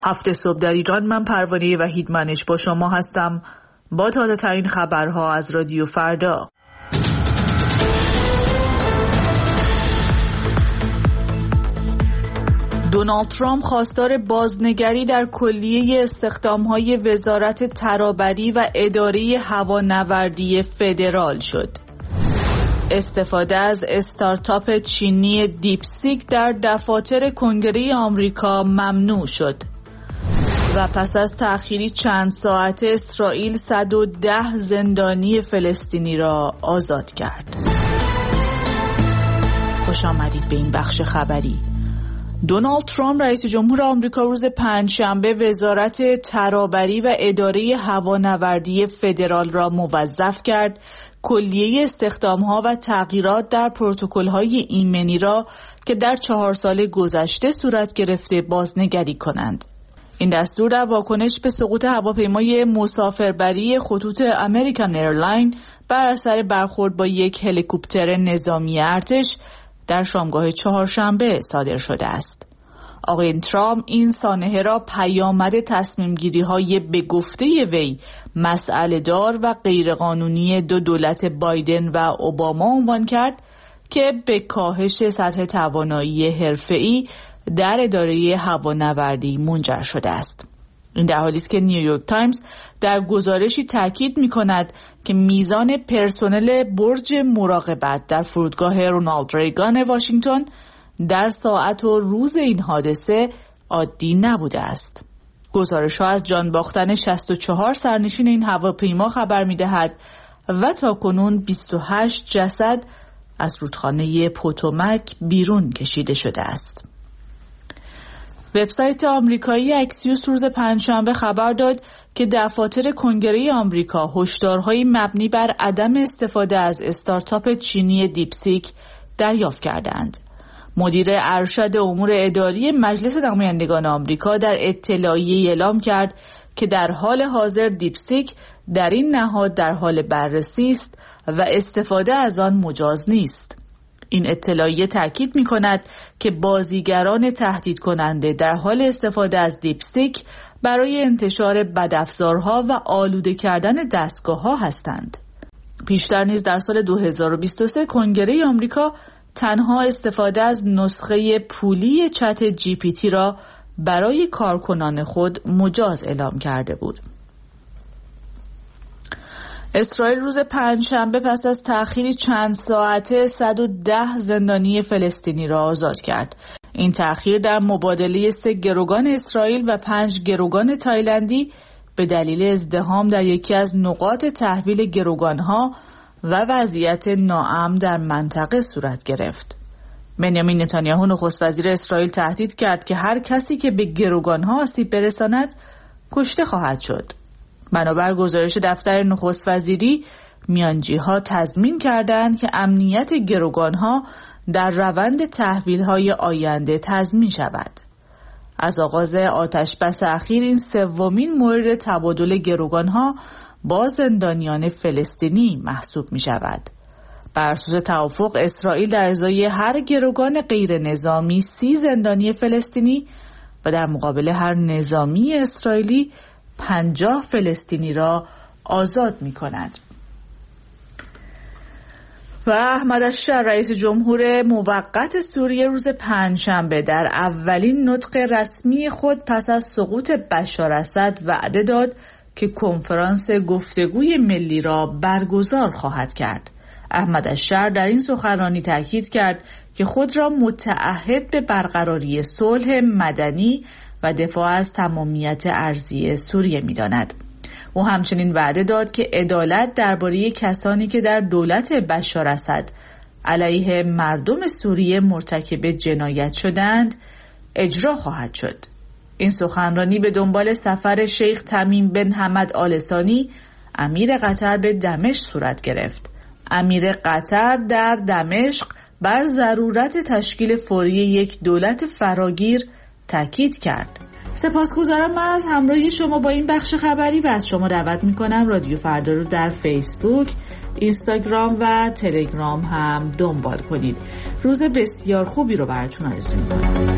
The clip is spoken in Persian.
هفته صبح در ایران، من پروانه وحیدمنش با شما هستم با تازه ترین خبرها از رادیو فردا. دونالد ترامپ خواستار بازنگری در کلیه استخدام‌های وزارت ترابری و اداره هوانوردی فدرال شد. استفاده از استارتاپ چینی دیپسیک در دفاتر کنگره آمریکا ممنوع شد. و پس از تأخیری چند ساعته اسرائیل 110 زندانی فلسطینی را آزاد کرد. خوش آمدید به این بخش خبری. دونالد ترامپ رئیس جمهور آمریکا روز پنجشنبه وزارت ترابری و اداره هوانوردی فدرال را موظف کرد کلیه استخدام‌ها و تغییرات در پروتکل‌های ایمنی را که در 4 سال گذشته صورت گرفته بازنگری کنند. این دستور در واکنش به سقوط هواپیمای مسافربری خطوط امریکن ایرلاین بر اثر برخورد با یک هلیکوپتر نظامی ارتش در شامگاه چهارشنبه صادر شده است. آقای ترامپ این سانحه را پیامد تصمیم‌گیری‌های به گفته وی مسئله‌دار و غیرقانونی دو دولت بایدن و اوباما عنوان کرد که به کاهش سطح توانایی حرفه‌ای در اداره هوانوردی منجر شده است. این در حالی است که نیویورک تایمز در گزارشی تاکید می‌کند که میزان پرسنل برج مراقبت در فرودگاه رونالد ریگان واشنگتن در ساعت و روز این حادثه عادی نبوده است. گزارش‌ها از جان باختن 64 سرنشین این هواپیما خبر می‌دهد و تاکنون 28 جسد از رودخانه پوتومک بیرون کشیده شده است. وبسایت آمریکایی اکسیوس روز پنجشنبه خبر داد که دفاتر کنگره آمریکا هشدارهای مبنی بر عدم استفاده از استارتاپ چینی دیپسیک دریافت کردند. مدیر ارشد امور اداری مجلس نمایندگان آمریکا در اطلاعیه‌ای اعلام کرد که در حال حاضر دیپسیک در این نهاد در حال بررسی است و استفاده از آن مجاز نیست. این اطلاعیه تاکید می‌کند که بازیگران تهدید کننده در حال استفاده از دیپسیک برای انتشار بدافزارها و آلوده کردن دستگاه‌ها هستند. پیشتر نیز در سال 2023 کنگره آمریکا تنها استفاده از نسخه پولی چت جی پی تی را برای کارکنان خود مجاز اعلام کرده بود. اسرائیل روز پنجشنبه پس از تأخیری چند ساعته 110 زندانی فلسطینی را آزاد کرد. این تأخیر در مبادله 3 گروگان اسرائیل و 5 گروگان تایلندی به دلیل ازدحام در یکی از نقاط تحویل گروگانها و وضعیت ناامن در منطقه صورت گرفت. بنیامین نتانیاهو نخست وزیر اسرائیل تهدید کرد که هر کسی که به گروگانها آسیب برساند کشته خواهد شد. بنابر گزارش دفتر نخست وزیری، میانجی‌ها تضمین کردند که امنیت گروگانها در روند تحویل‌های آینده تضمین شود. از آغاز آتش‌بس اخیر این 3مین مورد تبادل گروگانها با زندانیان فلسطینی محسوب می‌شود. بر اساس توافق اسرائیل در ازای هر گروگان غیر نظامی 30 زندانی فلسطینی و در مقابل هر نظامی اسرائیلی 50 فلسطینی را آزاد می‌کند. و احمد الشر رئیس جمهور موقت سوریه روز پنجشنبه در اولین نطق رسمی خود پس از سقوط بشار اسد وعده داد که کنفرانس گفتگوی ملی را برگزار خواهد کرد. احمد الشر در این سخنرانی تاکید کرد که خود را متعهد به برقراری صلح مدنی و دفاع از تمامیت ارضی سوریه می‌داند. او همچنین وعده داد که عدالت درباره کسانی که در دولت بشار اسد علیه مردم سوریه مرتکب جنایت شدند اجرا خواهد شد. این سخنرانی به دنبال سفر شیخ تمیم بن حمد آل ثانی امیر قطر به دمشق صورت گرفت. امیر قطر در دمشق بر ضرورت تشکیل فوری یک دولت فراگیر تاکید کرد. سپاسگزارم از همراهی شما با این بخش خبری و از شما دعوت میکنم رادیو فردا رو در فیسبوک، اینستاگرام و تلگرام هم دنبال کنید. روز بسیار خوبی رو براتون آرزو میکنم.